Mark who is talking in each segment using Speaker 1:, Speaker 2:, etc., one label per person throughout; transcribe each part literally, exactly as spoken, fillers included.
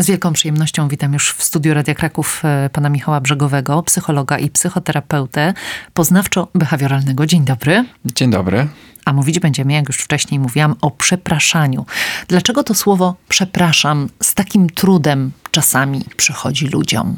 Speaker 1: Z wielką przyjemnością witam już w studiu Radia Kraków pana Michała Brzegowego, psychologa i psychoterapeutę poznawczo-behawioralnego. Dzień dobry.
Speaker 2: Dzień dobry.
Speaker 1: A mówić będziemy, jak już wcześniej mówiłam, o przepraszaniu. Dlaczego to słowo przepraszam z takim trudem czasami przychodzi ludziom?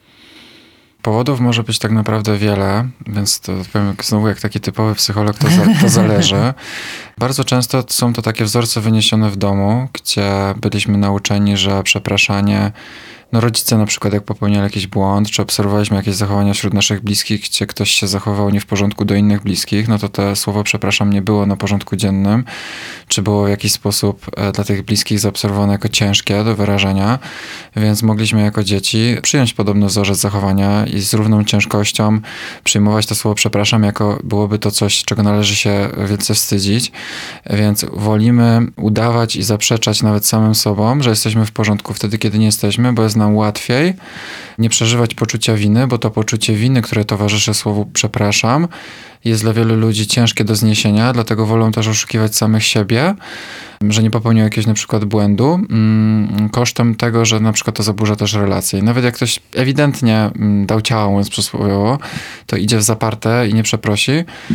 Speaker 2: Powodów może być tak naprawdę wiele, więc to powiem znowu jak taki typowy psycholog, to, za, to zależy. Bardzo często są to takie wzorce wyniesione w domu, gdzie byliśmy nauczeni, że przepraszanie, no rodzice na przykład jak popełniali jakiś błąd, czy obserwowaliśmy jakieś zachowania wśród naszych bliskich, gdzie ktoś się zachował nie w porządku do innych bliskich, no to to słowo przepraszam nie było na porządku dziennym, czy było w jakiś sposób dla tych bliskich zaobserwowane jako ciężkie do wyrażenia, więc mogliśmy jako dzieci przyjąć podobny wzorzec zachowania i z równą ciężkością przyjmować to słowo przepraszam, jako byłoby to coś, czego należy się wielce wstydzić, więc wolimy udawać i zaprzeczać nawet samym sobą, że jesteśmy w porządku wtedy, kiedy nie jesteśmy, bo jest nam łatwiej nie przeżywać poczucia winy, bo to poczucie winy, które towarzyszy słowu przepraszam, jest dla wielu ludzi ciężkie do zniesienia, dlatego wolą też oszukiwać samych siebie, że nie popełnią jakiegoś na przykład błędu, mm, kosztem tego, że na przykład to zaburza też relacje. I nawet jak ktoś ewidentnie mm, dał ciała, mówiąc przysłowiowo, to idzie w zaparte i nie przeprosi,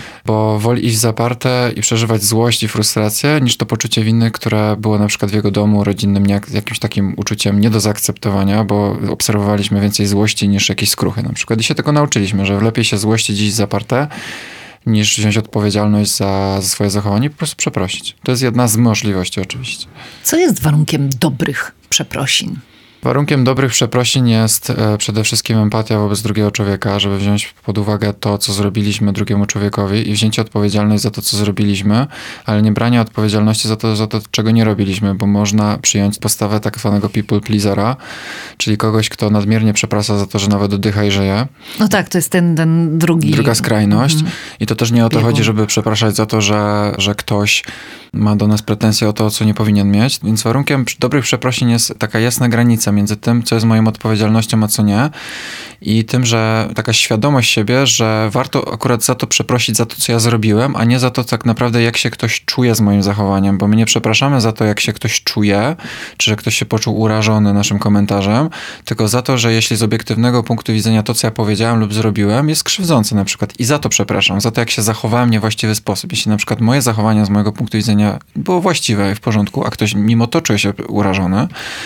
Speaker 2: bo woli iść w zaparte i przeżywać złość i frustrację, niż to poczucie winy, które było na przykład w jego domu rodzinnym nie, jakimś takim uczuciem nie do zaakceptowania, bo obserwowaliśmy więcej złości niż jakieś skruchy na przykład. I się tego nauczyliśmy, że lepiej się złościć iść w zaparte, niż wziąć odpowiedzialność za, za swoje zachowanie i po prostu przeprosić. To jest jedna z możliwości oczywiście.
Speaker 1: Co jest warunkiem dobrych przeprosin?
Speaker 2: Warunkiem dobrych przeprosin jest e, przede wszystkim empatia wobec drugiego człowieka, żeby wziąć pod uwagę to, co zrobiliśmy drugiemu człowiekowi i wzięcie odpowiedzialności za to, co zrobiliśmy, ale nie branie odpowiedzialności za to, za to, czego nie robiliśmy, bo można przyjąć postawę tak zwanego people pleasera, czyli kogoś, kto nadmiernie przeprasza za to, że nawet oddycha i żyje.
Speaker 1: No tak, to jest ten, ten drugi...
Speaker 2: Druga skrajność. Mhm. I to też nie o to chodzi, żeby przepraszać za to, że, że ktoś ma do nas pretensje o to, co nie powinien mieć. Więc warunkiem dobrych przeprosin jest taka jasna granica między tym, co jest moją odpowiedzialnością, a co nie. I tym, że taka świadomość siebie, że warto akurat za to przeprosić za to, co ja zrobiłem, a nie za to tak naprawdę, jak się ktoś czuje z moim zachowaniem, bo my nie przepraszamy za to, jak się ktoś czuje, czy że ktoś się poczuł urażony naszym komentarzem, tylko za to, że jeśli z obiektywnego punktu widzenia to, co ja powiedziałem lub zrobiłem, jest krzywdzące na przykład. I za to przepraszam, za to, jak się zachowałem w niewłaściwy sposób. Jeśli na przykład moje zachowanie z mojego punktu widzenia było właściwe i w porządku, a ktoś mimo to czuje się urażony,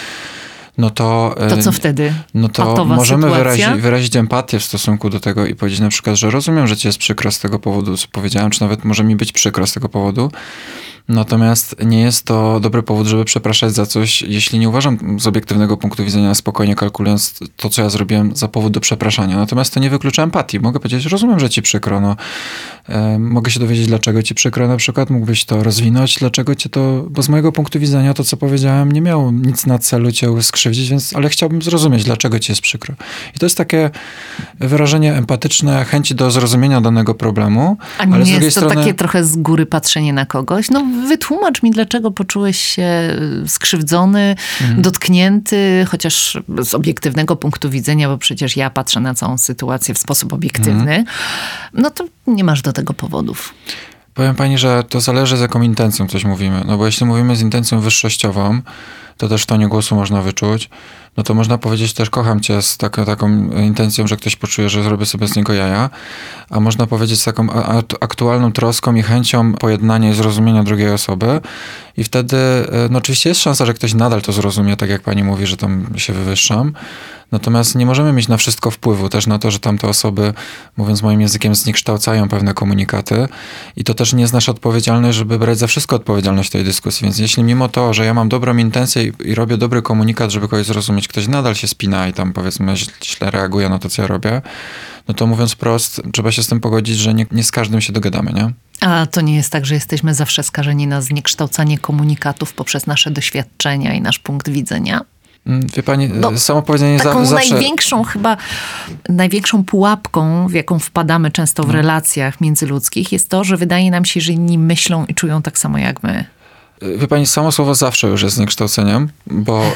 Speaker 2: no to...
Speaker 1: To co wtedy?
Speaker 2: No to
Speaker 1: Patowa
Speaker 2: możemy wyrazić,
Speaker 1: sytuacja?
Speaker 2: wyrazić empatię w stosunku do tego i powiedzieć na przykład, że rozumiem, że ci jest przykro z tego powodu, co powiedziałem, czy nawet może mi być przykro z tego powodu. Natomiast nie jest to dobry powód, żeby przepraszać za coś, jeśli nie uważam z obiektywnego punktu widzenia, spokojnie kalkulując to, co ja zrobiłem, za powód do przepraszania. Natomiast to nie wyklucza empatii. Mogę powiedzieć, rozumiem, że ci przykro. No, e, mogę się dowiedzieć, dlaczego ci przykro na przykład. Mógłbyś to rozwinąć, dlaczego cię to... Bo z mojego punktu widzenia to, co powiedziałem, nie miało nic na celu cię skrzywdzić, więc, ale chciałbym zrozumieć, dlaczego ci jest przykro. I to jest takie wyrażenie empatyczne, chęci do zrozumienia danego problemu.
Speaker 1: A nie
Speaker 2: ale z
Speaker 1: jest
Speaker 2: drugiej
Speaker 1: to
Speaker 2: strony...
Speaker 1: takie trochę z góry patrzenie na kogoś? No wytłumacz mi, dlaczego poczułeś się skrzywdzony, mhm. dotknięty, chociaż z obiektywnego punktu widzenia, bo przecież ja patrzę na całą sytuację w sposób obiektywny, mhm. no to nie masz do tego powodów.
Speaker 2: Powiem pani, że to zależy, z jaką intencją coś mówimy. No bo jeśli mówimy z intencją wyższościową, to też w tonie głosu można wyczuć, no to można powiedzieć też kocham cię z taką, taką intencją, że ktoś poczuje, że zrobię sobie z niego jaja, a można powiedzieć z taką aktualną troską i chęcią pojednania i zrozumienia drugiej osoby i wtedy, no oczywiście jest szansa, że ktoś nadal to zrozumie, tak jak pani mówi, że tam się wywyższam, natomiast nie możemy mieć na wszystko wpływu, też na to, że tamte osoby, mówiąc moim językiem, zniekształcają pewne komunikaty i to też nie jest nasza odpowiedzialność, żeby brać za wszystko odpowiedzialność tej dyskusji, więc jeśli mimo to, że ja mam dobrą intencję i, i robię dobry komunikat, żeby kogoś zrozumieć, ktoś nadal się spina i tam powiedzmy źle reaguje na to, co ja robię, no to mówiąc wprost, trzeba się z tym pogodzić, że nie, nie z każdym się dogadamy, nie?
Speaker 1: A to nie jest tak, że jesteśmy zawsze skażeni na zniekształcanie komunikatów poprzez nasze doświadczenia i nasz punkt widzenia?
Speaker 2: Wie pani,
Speaker 1: no,
Speaker 2: samo powiedzenie
Speaker 1: taką
Speaker 2: zawsze...
Speaker 1: największą chyba, największą pułapką, w jaką wpadamy często w relacjach międzyludzkich jest to, że wydaje nam się, że inni myślą i czują tak samo jak my.
Speaker 2: Wie pani, samo słowo zawsze już jest zniekształceniem, bo,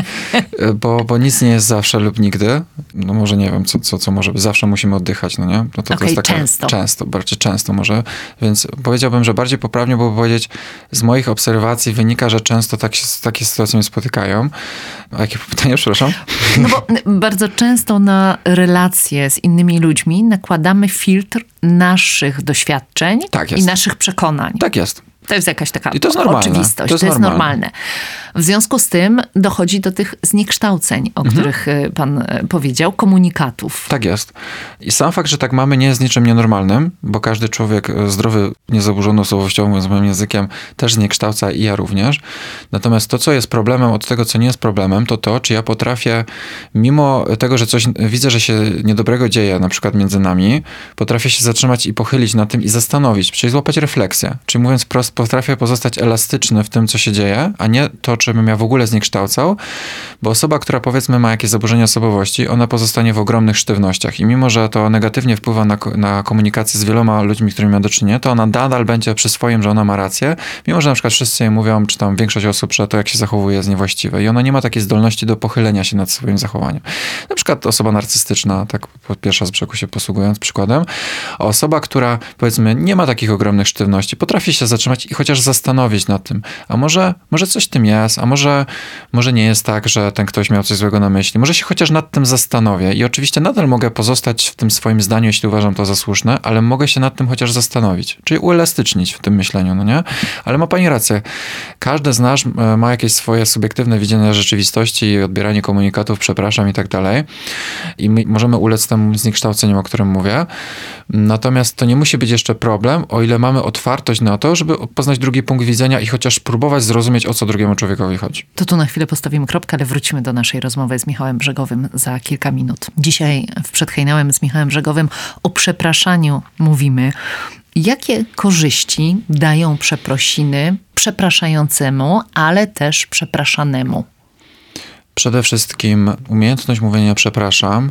Speaker 2: bo, bo nic nie jest zawsze lub nigdy. No może nie wiem, co, co, co może być. Zawsze musimy oddychać, no nie? No to,
Speaker 1: okay,
Speaker 2: to jest taka,
Speaker 1: często.
Speaker 2: Często, bardziej często może. Więc powiedziałbym, że bardziej poprawnie byłoby powiedzieć, z moich obserwacji wynika, że często tak się, takie sytuacje mnie spotykają. A jakie pytanie, przepraszam?
Speaker 1: No bo bardzo często na relacje z innymi ludźmi nakładamy filtr naszych doświadczeń
Speaker 2: tak
Speaker 1: i naszych przekonań.
Speaker 2: Tak jest.
Speaker 1: To jest jakaś taka
Speaker 2: I to jest
Speaker 1: oczywistość, to jest, to jest normalne. normalne. W związku z tym dochodzi do tych zniekształceń, o mhm. których pan powiedział, komunikatów.
Speaker 2: Tak jest. I sam fakt, że tak mamy, nie jest niczym nienormalnym, bo każdy człowiek zdrowy, niezaburzoną osobowościowo, mówiąc moim językiem, też zniekształca i ja również. Natomiast to, co jest problemem od tego, co nie jest problemem, to to, czy ja potrafię, mimo tego, że coś widzę, że się niedobrego dzieje, na przykład między nami, potrafię się zatrzymać i pochylić nad tym i zastanowić, czyli złapać refleksję. Czyli mówiąc prosto, potrafię pozostać elastyczny w tym, co się dzieje, a nie to, czym ja w ogóle zniekształcał, bo osoba, która powiedzmy ma jakieś zaburzenia osobowości, ona pozostanie w ogromnych sztywnościach i mimo, że to negatywnie wpływa na, na komunikację z wieloma ludźmi, którymi ma do czynienia, to ona nadal będzie przy swoim, że ona ma rację, mimo, że na przykład wszyscy jej mówią, czy tam większość osób, że to, jak się zachowuje, jest niewłaściwe i ona nie ma takiej zdolności do pochylenia się nad swoim zachowaniem. Na przykład osoba narcystyczna, tak pierwsza z brzegu się posługując przykładem, a osoba, która powiedzmy nie ma takich ogromnych sztywności, potrafi się zatrzymać i chociaż zastanowić nad tym, a może, może coś w tym jest, a może, może nie jest tak, że ten ktoś miał coś złego na myśli. Może się chociaż nad tym zastanowię i oczywiście nadal mogę pozostać w tym swoim zdaniu, jeśli uważam to za słuszne, ale mogę się nad tym chociaż zastanowić, czyli uelastycznić w tym myśleniu, no nie? Ale ma pani rację. Każdy z nas ma jakieś swoje subiektywne widzenie rzeczywistości i odbieranie komunikatów, przepraszam i tak dalej. I my możemy ulec temu zniekształceniu, o którym mówię. Natomiast to nie musi być jeszcze problem, o ile mamy otwartość na to, żeby poznać drugi punkt widzenia i chociaż próbować zrozumieć, o co drugiemu człowiekowi chodzi.
Speaker 1: To tu na chwilę postawimy kropkę, ale wrócimy do naszej rozmowy z Michałem Brzegowym za kilka minut. Dzisiaj w Przed hejnałem z Michałem Brzegowym o przepraszaniu mówimy. Jakie korzyści dają przeprosiny przepraszającemu, ale też przepraszanemu?
Speaker 2: Przede wszystkim umiejętność mówienia przepraszam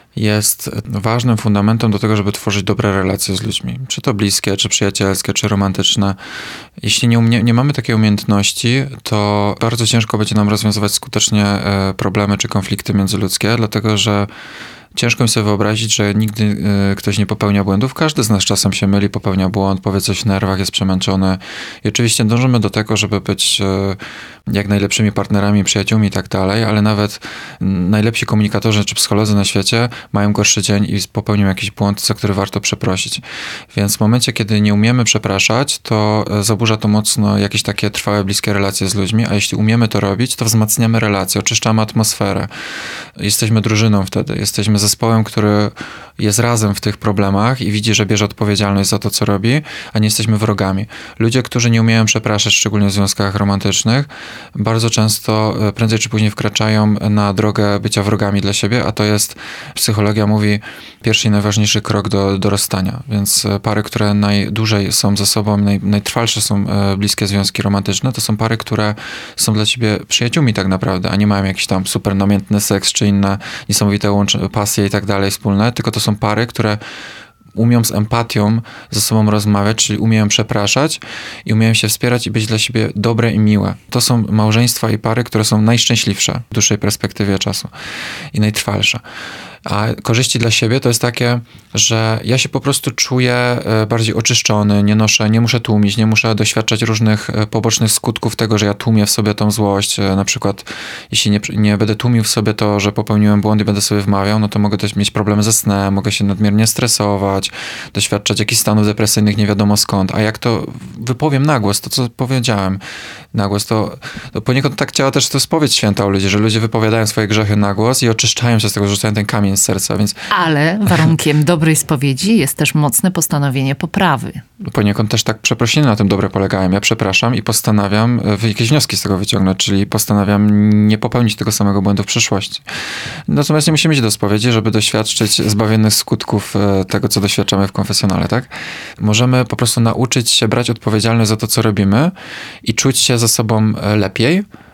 Speaker 2: jest ważnym fundamentem do tego, żeby tworzyć dobre relacje z ludźmi. Czy to bliskie, czy przyjacielskie, czy romantyczne. Jeśli nie, umie, nie mamy takiej umiejętności, to bardzo ciężko będzie nam rozwiązywać skutecznie problemy czy konflikty międzyludzkie, dlatego że ciężko mi sobie wyobrazić, że nigdy y, ktoś nie popełnia błędów. Każdy z nas czasem się myli, popełnia błąd, powie coś w nerwach, jest przemęczony. I oczywiście dążymy do tego, żeby być y, jak najlepszymi partnerami, przyjaciółmi i tak dalej, ale nawet y, najlepsi komunikatorzy czy psycholodzy na świecie mają gorszy dzień i popełnią jakiś błąd, za który warto przeprosić. Więc w momencie, kiedy nie umiemy przepraszać, to y, zaburza to mocno jakieś takie trwałe, bliskie relacje z ludźmi, a jeśli umiemy to robić, to wzmacniamy relacje, oczyszczamy atmosferę. Jesteśmy drużyną wtedy, jesteśmy zespołem, który jest razem w tych problemach i widzi, że bierze odpowiedzialność za to, co robi, a nie jesteśmy wrogami. Ludzie, którzy nie umieją przepraszać, szczególnie w związkach romantycznych, bardzo często prędzej czy później wkraczają na drogę bycia wrogami dla siebie, a to jest, psychologia mówi, pierwszy i najważniejszy krok do, do rozstania. Więc pary, które najdłużej są ze sobą, naj, najtrwalsze są bliskie związki romantyczne, to są pary, które są dla ciebie przyjaciółmi tak naprawdę, a nie mają jakiś tam super namiętny seks czy inne niesamowite łącze, pasje i tak dalej wspólne, tylko to są pary, które umią z empatią ze sobą rozmawiać, czyli umieją przepraszać i umieją się wspierać i być dla siebie dobre i miłe. To są małżeństwa i pary, które są najszczęśliwsze w dłuższej perspektywie czasu i najtrwalsze. A korzyści dla siebie to jest takie, że ja się po prostu czuję bardziej oczyszczony, nie noszę, nie muszę tłumić, nie muszę doświadczać różnych pobocznych skutków tego, że ja tłumię w sobie tą złość. Na przykład, jeśli nie, nie będę tłumił w sobie to, że popełniłem błąd i będę sobie wmawiał, no to mogę też mieć problemy ze snem, mogę się nadmiernie stresować, doświadczać jakichś stanów depresyjnych nie wiadomo skąd. A jak to wypowiem na głos, to co powiedziałem na głos, to, to poniekąd tak działa też to spowiedź święta u ludzi, że ludzie wypowiadają swoje grzechy na głos i oczyszczają się z tego, rzucają ten kamień z serca, więc...
Speaker 1: Ale warunkiem dobrej spowiedzi jest też mocne postanowienie poprawy.
Speaker 2: Poniekąd też tak przeprosiny na tym dobre polegają. Ja przepraszam i postanawiam jakieś wnioski z tego wyciągnąć, czyli postanawiam nie popełnić tego samego błędu w przyszłości. Natomiast nie musimy iść do spowiedzi, żeby doświadczyć zbawiennych skutków tego, co doświadczamy w konfesjonale, tak? Możemy po prostu nauczyć się brać odpowiedzialność za to, co robimy i czuć się ze sobą lepiej,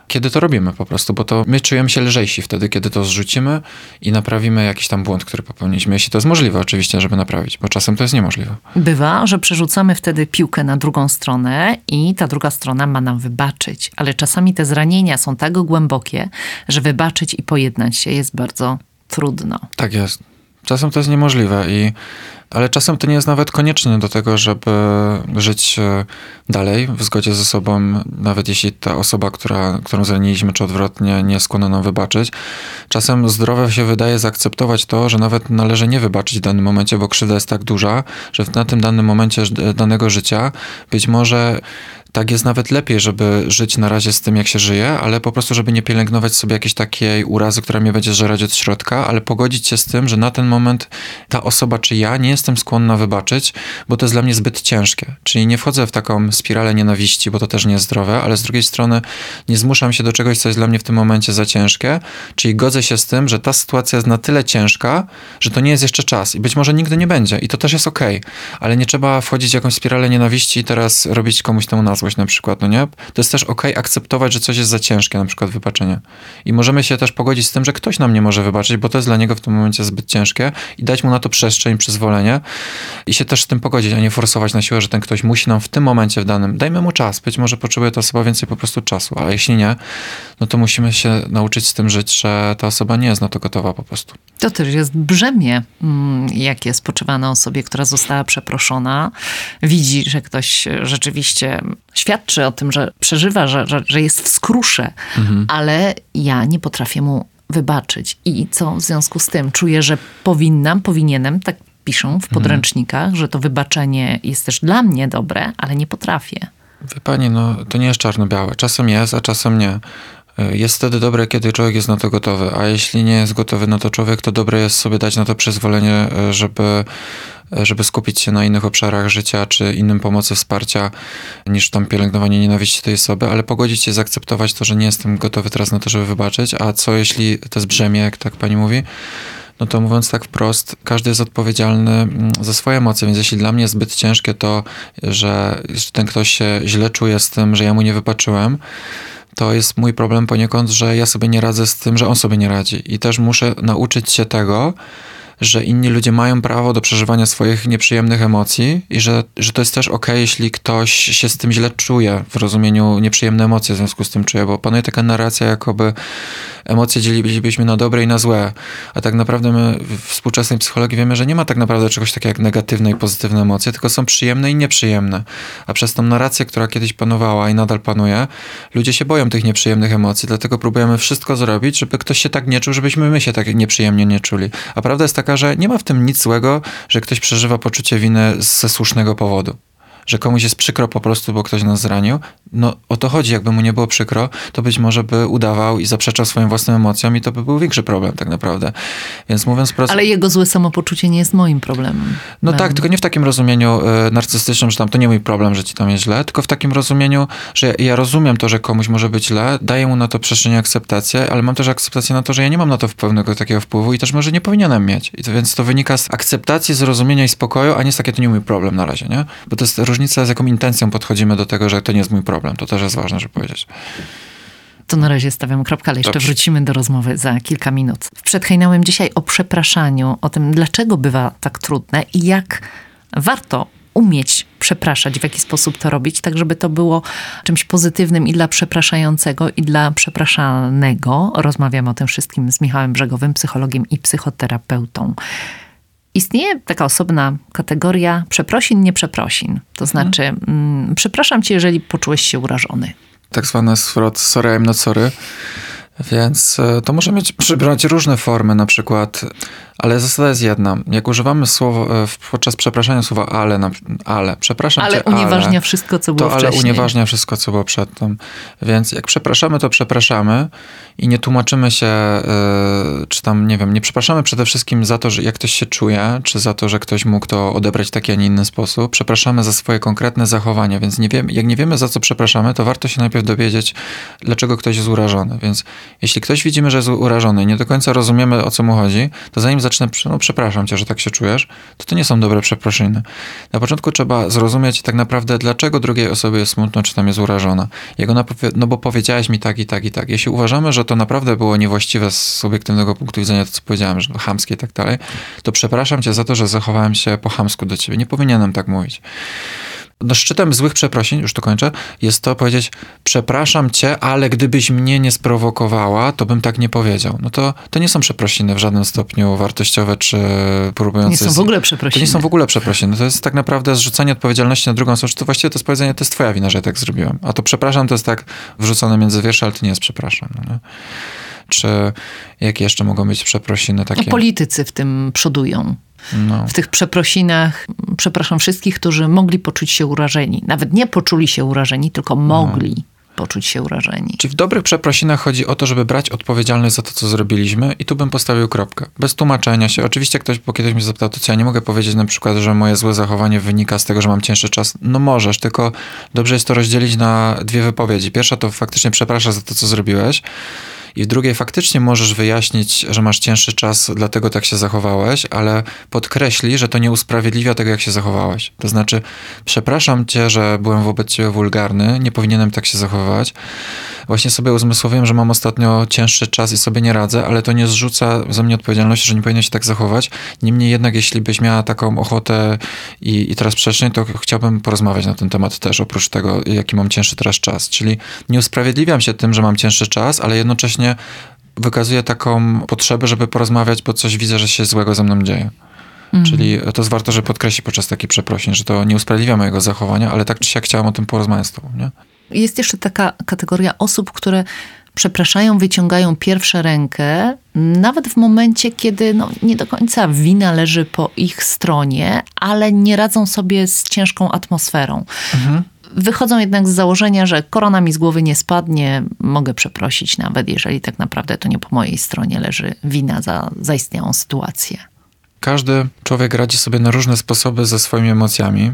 Speaker 2: kiedy to robimy po prostu, bo to my czujemy się lżejsi wtedy, kiedy to zrzucimy i naprawimy jakiś tam błąd, który popełniliśmy. Jeśli to jest możliwe oczywiście, żeby naprawić, bo czasem to jest niemożliwe.
Speaker 1: Bywa, że przerzucamy wtedy piłkę na drugą stronę i ta druga strona ma nam wybaczyć. Ale czasami te zranienia są tak głębokie, że wybaczyć i pojednać się jest bardzo trudno.
Speaker 2: Tak jest. Czasem to jest niemożliwe, i, ale czasem to nie jest nawet konieczne do tego, żeby żyć dalej w zgodzie ze sobą, nawet jeśli ta osoba, która, którą zraniliśmy, czy odwrotnie, nie jest skłonna nam wybaczyć. Czasem zdrowe się wydaje zaakceptować to, że nawet należy nie wybaczyć w danym momencie, bo krzywda jest tak duża, że na tym danym momencie danego życia być może tak jest nawet lepiej, żeby żyć na razie z tym, jak się żyje, ale po prostu, żeby nie pielęgnować sobie jakiejś takiej urazy, która mnie będzie żerać od środka, ale pogodzić się z tym, że na ten moment ta osoba czy ja nie jestem skłonna wybaczyć, bo to jest dla mnie zbyt ciężkie. Czyli nie wchodzę w taką spiralę nienawiści, bo to też nie jest zdrowe, ale z drugiej strony nie zmuszam się do czegoś, co jest dla mnie w tym momencie za ciężkie, czyli godzę się z tym, że ta sytuacja jest na tyle ciężka, że to nie jest jeszcze czas i być może nigdy nie będzie i to też jest okej, ale nie trzeba wchodzić w jakąś spiralę nienawiści i teraz robić komuś temu na złość na przykład, no nie? To jest też okej akceptować, że coś jest za ciężkie, na przykład wybaczenie. I możemy się też pogodzić z tym, że ktoś nam nie może wybaczyć, bo to jest dla niego w tym momencie zbyt ciężkie i dać mu na to przestrzeń, przyzwolenie i się też z tym pogodzić, a nie forsować na siłę, że ten ktoś musi nam w tym momencie w danym, dajmy mu czas, być może potrzebuje ta osoba więcej po prostu czasu, a jeśli nie, no to musimy się nauczyć z tym żyć, że ta osoba nie jest na to gotowa po prostu.
Speaker 1: To też jest brzemię, jakie spoczywa na osobie, która została przeproszona. Widzi, że ktoś rzeczywiście świadczy o tym, że przeżywa, że, że, że jest w skrusze, mhm. ale ja nie potrafię mu wybaczyć. I co w związku z tym? Czuję, że powinnam, powinienem, tak piszą w podręcznikach, mhm. że to wybaczenie jest też dla mnie dobre, ale nie potrafię.
Speaker 2: Wie pani, no to nie jest czarno-białe. Czasem jest, a czasem nie. Jest wtedy dobre, kiedy człowiek jest na to gotowy, a jeśli nie jest gotowy na to człowiek, to dobre jest sobie dać na to przyzwolenie, żeby, żeby skupić się na innych obszarach życia, czy innym pomocy, wsparcia, niż tam pielęgnowanie nienawiści tej osoby, ale pogodzić się, zaakceptować to, że nie jestem gotowy teraz na to, żeby wybaczyć, a co jeśli to jest brzemię, jak tak pani mówi, no to mówiąc tak wprost, każdy jest odpowiedzialny za swoje emocje, więc jeśli dla mnie jest zbyt ciężkie to, że ten ktoś się źle czuje z tym, że ja mu nie wybaczyłem, to jest mój problem poniekąd, że ja sobie nie radzę z tym, że on sobie nie radzi. I też muszę nauczyć się tego, że inni ludzie mają prawo do przeżywania swoich nieprzyjemnych emocji i że, że to jest też okej, jeśli ktoś się z tym źle czuje, w rozumieniu nieprzyjemne emocje w związku z tym czuje, bo panuje taka narracja, jakoby emocje dzielilibyśmy na dobre i na złe, a tak naprawdę my w współczesnej psychologii wiemy, że nie ma tak naprawdę czegoś takiego jak negatywne i pozytywne emocje, tylko są przyjemne i nieprzyjemne. A przez tą narrację, która kiedyś panowała i nadal panuje, ludzie się boją tych nieprzyjemnych emocji, dlatego próbujemy wszystko zrobić, żeby ktoś się tak nie czuł, żebyśmy my się tak nieprzyjemnie nie czuli. A prawda jest taka, że nie ma w tym nic złego, że ktoś przeżywa poczucie winy ze słusznego powodu. Że komuś jest przykro po prostu, bo ktoś nas zranił. No o to chodzi, jakby mu nie było przykro, to być może by udawał i zaprzeczał swoim własnym emocjom i to by był większy problem tak naprawdę. Więc mówiąc prosto...
Speaker 1: Ale jego złe samopoczucie nie jest moim problemem.
Speaker 2: No tak, tylko nie w takim rozumieniu y, narcystycznym, że tam to nie mój problem, że ci tam jest źle, tylko w takim rozumieniu, że ja, ja rozumiem to, że komuś może być źle, daję mu na to przestrzeń i akceptację, ale mam też akceptację na to, że ja nie mam na to pewnego takiego wpływu i też może nie powinienem mieć. I to, więc to wynika z akceptacji, zrozumienia i spokoju, a nie z takie, to nie mój problem na razie, nie? Bo to jest różnica, z jaką intencją podchodzimy do tego, że to nie jest mój problem. To też jest ważne, żeby powiedzieć.
Speaker 1: To na razie stawiam kropkę, ale jeszcze
Speaker 2: Dobrze.
Speaker 1: Wrócimy do rozmowy za kilka minut. Przedhejnąłem dzisiaj o przepraszaniu, o tym, dlaczego bywa tak trudne i jak warto umieć przepraszać, w jaki sposób to robić, tak żeby to było czymś pozytywnym i dla przepraszającego, i dla przepraszanego. Rozmawiam o tym wszystkim z Michałem Brzegowym, psychologiem i psychoterapeutą. Istnieje taka osobna kategoria przeprosin, nie przeprosin. To znaczy, mm, przepraszam cię, jeżeli poczułeś się urażony.
Speaker 2: Tak zwany zwrot sorry, I'm not sorry. Więc to może mieć, przybrać różne formy na przykład, ale zasada jest jedna. Jak używamy słowo, podczas przepraszania słowa ale, na, ale, przepraszam
Speaker 1: ale
Speaker 2: cię,
Speaker 1: unieważnia
Speaker 2: ale,
Speaker 1: wszystko, co było
Speaker 2: to
Speaker 1: wcześniej.
Speaker 2: Ale unieważnia wszystko, co było przedtem. Więc jak przepraszamy, to przepraszamy i nie tłumaczymy się, yy, czy tam, nie wiem, nie przepraszamy przede wszystkim za to, że jak ktoś się czuje, czy za to, że ktoś mógł to odebrać w taki, a nie inny sposób. Przepraszamy za swoje konkretne zachowania, więc nie wiem, jak nie wiemy, za co przepraszamy, to warto się najpierw dowiedzieć, dlaczego ktoś jest urażony. Więc jeśli ktoś widzimy, że jest urażony i nie do końca rozumiemy, o co mu chodzi, to zanim zacznę, no przepraszam cię, że tak się czujesz, to to nie są dobre przeprosiny. Na początku trzeba zrozumieć tak naprawdę, dlaczego drugiej osobie jest smutno, czy tam jest urażona. Jego napowie- no bo powiedziałeś mi tak i tak i tak. Jeśli uważamy, że to naprawdę było niewłaściwe z obiektywnego punktu widzenia, to co powiedziałem, że to chamskie i tak dalej, to przepraszam cię za to, że zachowałem się po chamsku do ciebie. Nie powinienem tak mówić. No szczytem złych przeprosin, już to kończę, jest to powiedzieć, przepraszam cię, ale gdybyś mnie nie sprowokowała, to bym tak nie powiedział. No to, to nie są przeprosiny w żadnym stopniu wartościowe, czy próbujące...
Speaker 1: Nie są w ogóle przeprosiny.
Speaker 2: To nie są w ogóle przeprosiny. To jest tak naprawdę zrzucanie odpowiedzialności na drugą osobę, czy to właściwie to jest powiedzenie, to jest twoja wina, że ja tak zrobiłem. A to przepraszam, to jest tak wrzucone między wiersze, ale to nie jest przepraszam. No nie? Czy jakie jeszcze mogą być przeprosiny takie?
Speaker 1: No, politycy w tym przodują. No. W tych przeprosinach przepraszam wszystkich, którzy mogli poczuć się urażeni. Nawet nie poczuli się urażeni, tylko mogli no. poczuć się urażeni.
Speaker 2: Czyli w dobrych przeprosinach chodzi o to, żeby brać odpowiedzialność za to, co zrobiliśmy i tu bym postawił kropkę. Bez tłumaczenia się. Oczywiście ktoś, bo kiedyś mnie zapytał, to co ja nie mogę powiedzieć na przykład, że moje złe zachowanie wynika z tego, że mam cięższy czas. No możesz, tylko dobrze jest to rozdzielić na dwie wypowiedzi. Pierwsza to faktycznie przepraszasz za to, co zrobiłeś. I w drugiej faktycznie możesz wyjaśnić, że masz cięższy czas, dlatego tak się zachowałeś, ale podkreśli, że to nie usprawiedliwia tego, jak się zachowałeś. To znaczy, przepraszam cię, że byłem wobec ciebie wulgarny, nie powinienem tak się zachowywać. Właśnie sobie uzmysłowiłem, że mam ostatnio cięższy czas i sobie nie radzę, ale to nie zrzuca ze mnie odpowiedzialności, że nie powinien się tak zachować. Niemniej jednak, jeśli byś miała taką ochotę i, i teraz przestrzeń, to chciałbym porozmawiać na ten temat też, oprócz tego, jaki mam cięższy teraz czas. Czyli nie usprawiedliwiam się tym, że mam cięższy czas, ale jednocześnie wykazuję taką potrzebę, żeby porozmawiać, bo coś widzę, że się złego ze mną dzieje. Mm. Czyli to jest warto, żeby podkreślić podczas takich przeprosin, że to nie usprawiedliwia mojego zachowania, ale tak czy siak chciałem o tym porozmawiać z tobą, nie?
Speaker 1: Jest jeszcze taka kategoria osób, które przepraszają, wyciągają pierwsze rękę, nawet w momencie, kiedy no, nie do końca wina leży po ich stronie, ale nie radzą sobie z ciężką atmosferą. Mhm. Wychodzą jednak z założenia, że korona mi z głowy nie spadnie, mogę przeprosić nawet, jeżeli tak naprawdę to nie po mojej stronie leży wina za zaistniałą sytuację.
Speaker 2: Każdy człowiek radzi sobie na różne sposoby ze swoimi emocjami.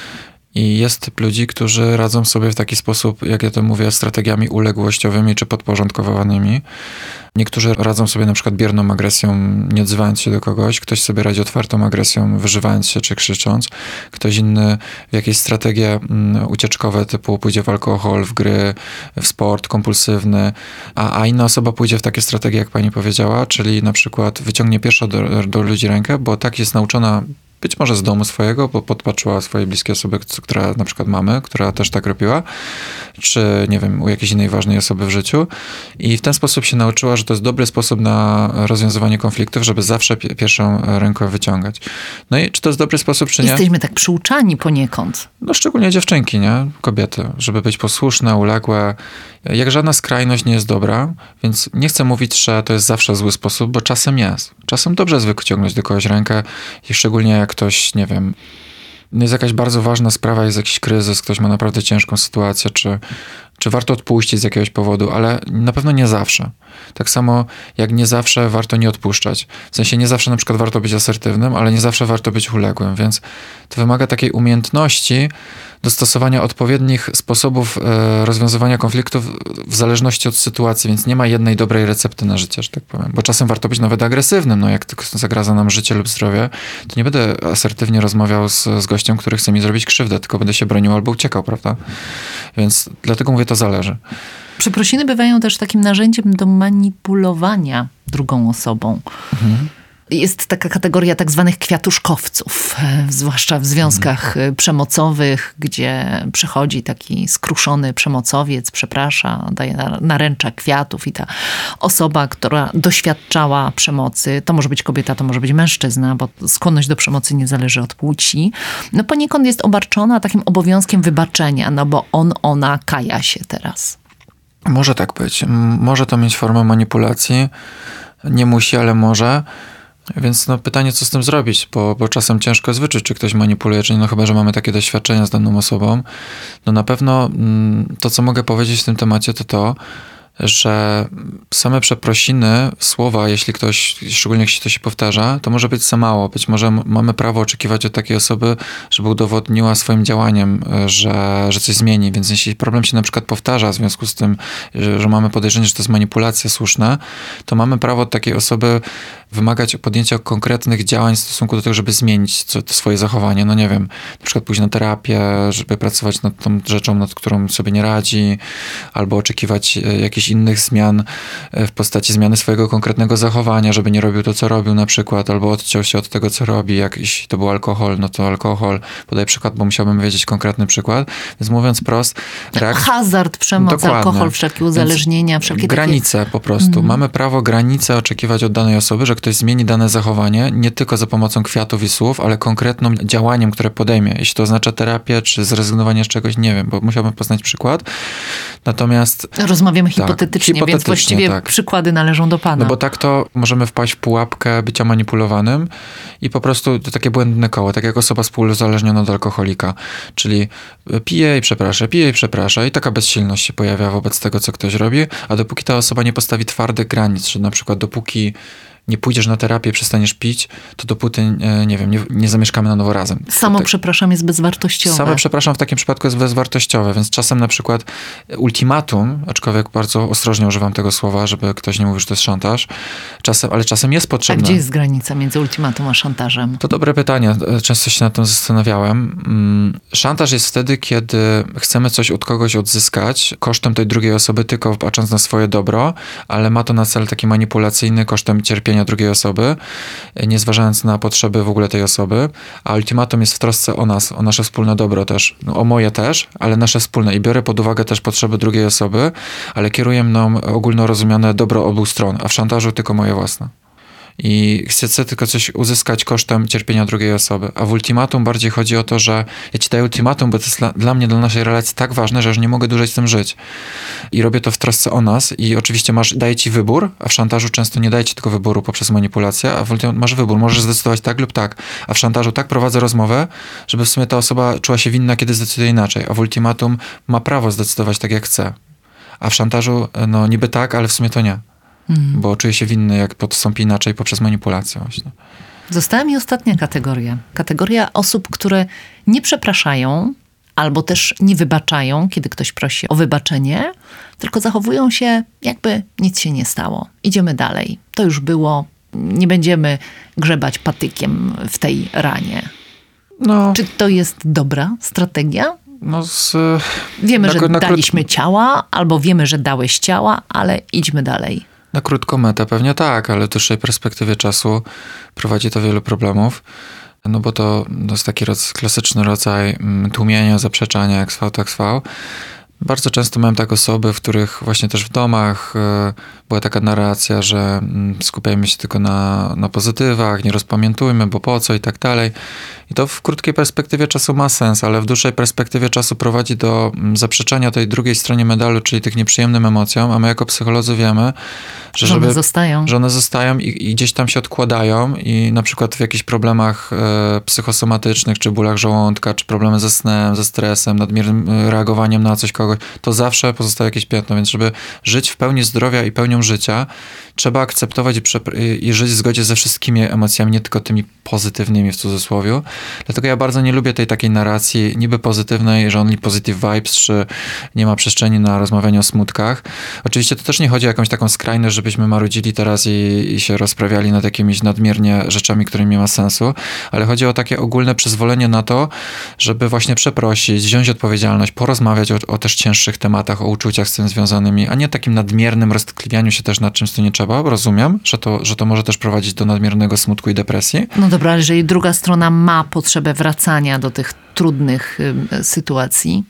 Speaker 2: I jest typ ludzi, którzy radzą sobie w taki sposób, jak ja to mówię, strategiami uległościowymi czy podporządkowanymi. Niektórzy radzą sobie na przykład bierną agresją, nie odzywając się do kogoś. Ktoś sobie radzi otwartą agresją, wyżywając się czy krzycząc. Ktoś inny w jakieś strategie ucieczkowe typu pójdzie w alkohol, w gry, w sport kompulsywny, a, a inna osoba pójdzie w takie strategie, jak pani powiedziała, czyli na przykład wyciągnie pierwsza do, do ludzi rękę, bo tak jest nauczona być może z domu swojego, bo podpatrzyła swojej bliskie osoby, która na przykład mamy, która też tak robiła, czy nie wiem, u jakiejś innej ważnej osoby w życiu i w ten sposób się nauczyła, że to jest dobry sposób na rozwiązywanie konfliktów, żeby zawsze pi- pierwszą rękę wyciągać. No i czy to jest dobry sposób, czy nie?
Speaker 1: Jesteśmy tak przyuczani poniekąd.
Speaker 2: No szczególnie dziewczynki, nie? Kobiety, żeby być posłuszne, uległe. Jak żadna skrajność nie jest dobra, więc nie chcę mówić, że to jest zawsze zły sposób, bo czasem jest. Czasem dobrze jest wyciągnąć do kogoś rękę i szczególnie jak ktoś, nie wiem, jest jakaś bardzo ważna sprawa, jest jakiś kryzys, ktoś ma naprawdę ciężką sytuację, czy, czy warto odpuścić z jakiegoś powodu, ale na pewno nie zawsze. Tak samo jak nie zawsze warto nie odpuszczać. W sensie nie zawsze na przykład warto być asertywnym, ale nie zawsze warto być uległym, więc to wymaga takiej umiejętności dostosowania odpowiednich sposobów e, rozwiązywania konfliktów w zależności od sytuacji, więc nie ma jednej dobrej recepty na życie, że tak powiem. Bo czasem warto być nawet agresywnym, no jak tylko zagraża nam życie lub zdrowie, to nie będę asertywnie rozmawiał z, z gościem, który chce mi zrobić krzywdę, tylko będę się bronił albo uciekał, prawda? Więc dlatego mówię, to zależy.
Speaker 1: Przeprosiny bywają też takim narzędziem do manipulowania drugą osobą. Mhm. Jest taka kategoria tak zwanych kwiatuszkowców, zwłaszcza w związkach hmm. przemocowych, gdzie przychodzi taki skruszony przemocowiec, przeprasza, daje naręcza kwiatów i ta osoba, która doświadczała przemocy, to może być kobieta, to może być mężczyzna, bo skłonność do przemocy nie zależy od płci, no poniekąd jest obarczona takim obowiązkiem wybaczenia, no bo on, ona kaja się teraz.
Speaker 2: Może tak być. Może to mieć formę manipulacji. Nie musi, ale może. Więc no pytanie, co z tym zrobić, bo, bo czasem ciężko jest wyczuć, czy ktoś manipuluje, czy nie, no chyba, że mamy takie doświadczenia z daną osobą. No na pewno to, co mogę powiedzieć w tym temacie, to to, że same przeprosiny, słowa, jeśli ktoś, szczególnie jeśli to się powtarza, to może być za mało. Być może m- mamy prawo oczekiwać od takiej osoby, żeby udowodniła swoim działaniem, że, że coś zmieni. Więc jeśli problem się na przykład powtarza w związku z tym, że, że mamy podejrzenie, że to jest manipulacja słuszna, to mamy prawo od takiej osoby wymagać podjęcia konkretnych działań w stosunku do tego, żeby zmienić co, to swoje zachowanie. No nie wiem, na przykład pójść na terapię, żeby pracować nad tą rzeczą, nad którą sobie nie radzi, albo oczekiwać jakichś innych zmian w postaci zmiany swojego konkretnego zachowania, żeby nie robił to, co robił na przykład, albo odciął się od tego, co robi. Jak jeśli to był alkohol, no to alkohol. Podaję przykład, bo musiałbym wiedzieć konkretny przykład. Więc mówiąc prost... Reak...
Speaker 1: Hazard, przemoc,
Speaker 2: Dokładnie.
Speaker 1: Alkohol, wszelkie uzależnienia,
Speaker 2: Więc
Speaker 1: wszelkie
Speaker 2: granice
Speaker 1: takie...
Speaker 2: po prostu. Mhm. Mamy prawo granice oczekiwać od danej osoby, że ktoś zmieni dane zachowanie, nie tylko za pomocą kwiatów i słów, ale konkretnym działaniem, które podejmie. Jeśli to oznacza terapię, czy zrezygnowanie z czegoś, nie wiem, bo musiałbym poznać przykład. Natomiast...
Speaker 1: Rozmawiamy
Speaker 2: tak,
Speaker 1: hipotetycznie,
Speaker 2: hipotetycznie,
Speaker 1: więc właściwie
Speaker 2: tak.
Speaker 1: przykłady należą do pana.
Speaker 2: No bo tak to możemy wpaść w pułapkę bycia manipulowanym i po prostu to takie błędne koło, tak jak osoba współuzależniona od alkoholika. Czyli pije i przeprasza, pije i przeprasza i taka bezsilność się pojawia wobec tego, co ktoś robi, a dopóki ta osoba nie postawi twardych granic, że na przykład dopóki nie pójdziesz na terapię, przestaniesz pić, to dopóty, nie wiem, nie, nie zamieszkamy na nowo razem.
Speaker 1: Samo
Speaker 2: tak,
Speaker 1: przepraszam jest bezwartościowe.
Speaker 2: Samo przepraszam w takim przypadku jest bezwartościowe, więc czasem na przykład ultimatum, aczkolwiek bardzo ostrożnie używam tego słowa, żeby ktoś nie mówił, że to jest szantaż, czasem, ale czasem jest potrzebne.
Speaker 1: A gdzie jest granica między ultimatum a szantażem?
Speaker 2: To dobre pytanie, często się nad tym zastanawiałem. Szantaż jest wtedy, kiedy chcemy coś od kogoś odzyskać kosztem tej drugiej osoby, tylko patrząc na swoje dobro, ale ma to na cel taki manipulacyjny kosztem cierpienia drugiej osoby, nie zważając na potrzeby w ogóle tej osoby, a ultimatum jest w trosce o nas, o nasze wspólne dobro też, no, o moje też, ale nasze wspólne i biorę pod uwagę też potrzeby drugiej osoby, ale kieruje mną ogólnorozumiane dobro obu stron, a w szantażu tylko moje własne. I chcę, chcę tylko coś uzyskać kosztem cierpienia drugiej osoby. A w ultimatum bardziej chodzi o to, że ja ci daję ultimatum, bo to jest dla, dla mnie, dla naszej relacji tak ważne, że już nie mogę dłużej z tym żyć. I robię to w trosce o nas i oczywiście masz, daję ci wybór, a w szantażu często nie daję ci tylko wyboru poprzez manipulację, a w ultimatum masz wybór, możesz zdecydować tak lub tak. A w szantażu tak prowadzę rozmowę, żeby w sumie ta osoba czuła się winna, kiedy zdecyduje inaczej. A w ultimatum ma prawo zdecydować tak, jak chce. A w szantażu, no niby tak, ale w sumie to nie. Mhm. Bo czuję się winny, jak postąpi inaczej poprzez manipulację właśnie.
Speaker 1: Została mi ostatnia kategoria. Kategoria osób, które nie przepraszają albo też nie wybaczają, kiedy ktoś prosi o wybaczenie, tylko zachowują się, jakby nic się nie stało. Idziemy dalej. To już było. Nie będziemy grzebać patykiem w tej ranie. No. Czy to jest dobra strategia?
Speaker 2: No z,
Speaker 1: wiemy,
Speaker 2: na,
Speaker 1: że
Speaker 2: na
Speaker 1: daliśmy
Speaker 2: krót...
Speaker 1: ciała, albo wiemy, że dałeś ciała, ale idźmy dalej.
Speaker 2: Na krótką metę pewnie tak, ale w dłuższej perspektywie czasu prowadzi to wielu problemów. No bo to, to jest taki roz, klasyczny rodzaj tłumienia, zaprzeczania, jak zwał, tak zwał. Bardzo często miałem tak osoby, w których właśnie też w domach y, była taka narracja, że y, skupiajmy się tylko na, na pozytywach, nie rozpamiętujmy, bo po co i tak dalej. I to w krótkiej perspektywie czasu ma sens, ale w dłuższej perspektywie czasu prowadzi do y, zaprzeczenia tej drugiej stronie medalu, czyli tych nieprzyjemnym emocjom, a my jako psycholodzy wiemy, że,
Speaker 1: że
Speaker 2: żeby,
Speaker 1: one zostają,
Speaker 2: że one zostają i, i gdzieś tam się odkładają i na przykład w jakichś problemach y, psychosomatycznych, czy bólach żołądka, czy problemy ze snem, ze stresem, nadmiernym y, reagowaniem na coś kogoś, to zawsze pozostaje jakieś piętno, więc żeby żyć w pełni zdrowia i pełnią życia, trzeba akceptować i, i, i żyć w zgodzie ze wszystkimi emocjami, nie tylko tymi pozytywnymi w cudzysłowie. Dlatego ja bardzo nie lubię tej takiej narracji niby pozytywnej, że only positive vibes, czy nie ma przestrzeni na rozmawianie o smutkach. Oczywiście to też nie chodzi o jakąś taką skrajność, żebyśmy marudzili teraz i, i się rozprawiali nad jakimiś nadmiernie rzeczami, którymi nie ma sensu, ale chodzi o takie ogólne przyzwolenie na to, żeby właśnie przeprosić, wziąć odpowiedzialność, porozmawiać o, o też cięższych tematach, o uczuciach z tym związanymi, a nie takim nadmiernym roztkliwianiu się też nad czymś, co nie trzeba. Rozumiem, że to, że to może też prowadzić do nadmiernego smutku i depresji.
Speaker 1: No dobra, ale jeżeli druga strona ma potrzebę wracania do tych trudnych y, sytuacji,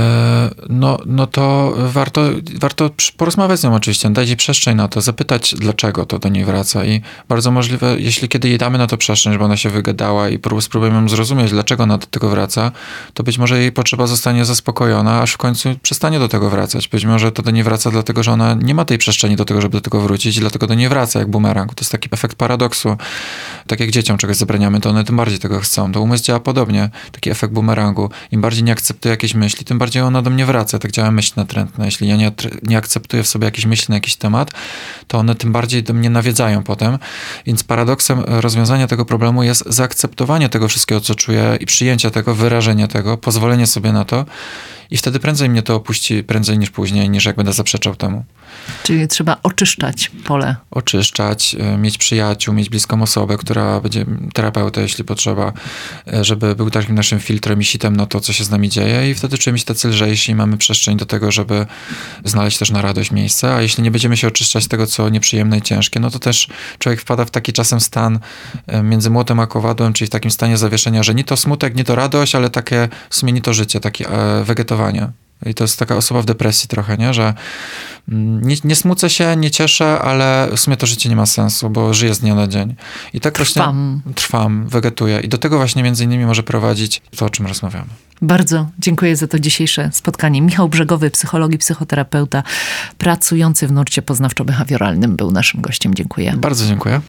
Speaker 2: No, no to warto, warto porozmawiać z nią oczywiście, dać jej przestrzeń na to, zapytać, dlaczego to do niej wraca i bardzo możliwe, jeśli kiedy jej damy na to przestrzeń, żeby ona się wygadała i spróbujemy ją zrozumieć, dlaczego ona do tego wraca, to być może jej potrzeba zostanie zaspokojona, aż w końcu przestanie do tego wracać. Być może to do niej wraca dlatego, że ona nie ma tej przestrzeni do tego, żeby do tego wrócić i dlatego do niej wraca, jak bumerang. To jest taki efekt paradoksu. Tak jak dzieciom czegoś zabraniamy, to one tym bardziej tego chcą. To umysł działa podobnie. Taki efekt bumerangu. Im bardziej nie akceptuje jakieś myśli, tym tym bardziej ona do mnie wraca. Tak działa myśl natrętna. Jeśli ja nie, nie akceptuję w sobie jakiejś myśli na jakiś temat, to one tym bardziej do mnie nawiedzają potem. Więc paradoksem rozwiązania tego problemu jest zaakceptowanie tego wszystkiego, co czuję i przyjęcie tego, wyrażenie tego, pozwolenie sobie na to i wtedy prędzej mnie to opuści, prędzej niż później, niż jak będę zaprzeczał temu.
Speaker 1: Czyli trzeba oczyszczać pole.
Speaker 2: Oczyszczać, mieć przyjaciół, mieć bliską osobę, która będzie terapeutą, jeśli potrzeba, żeby był takim naszym filtrem i sitem na to, co się z nami dzieje i wtedy czujemy się tacy lżejsi i mamy przestrzeń do tego, żeby znaleźć też na radość miejsce, a jeśli nie będziemy się oczyszczać tego, co nieprzyjemne i ciężkie, no to też człowiek wpada w taki czasem stan między młotem a kowadłem, czyli w takim stanie zawieszenia, że ni to smutek, ni to radość, ale takie w sumie ni to życie, takie wegetowanie. I to jest taka osoba w depresji trochę, nie? Że nie, nie smucę się, nie cieszę, ale w sumie to życie nie ma sensu, bo żyję z dnia na dzień. I tak
Speaker 1: trwam.
Speaker 2: Właśnie trwam, wegetuję. I do tego właśnie między innymi może prowadzić to, o czym rozmawiamy.
Speaker 1: Bardzo dziękuję za to dzisiejsze spotkanie. Michał Brzegowy, psycholog i psychoterapeuta pracujący w nurcie poznawczo-behawioralnym był naszym gościem. Dziękuję.
Speaker 2: Bardzo dziękuję.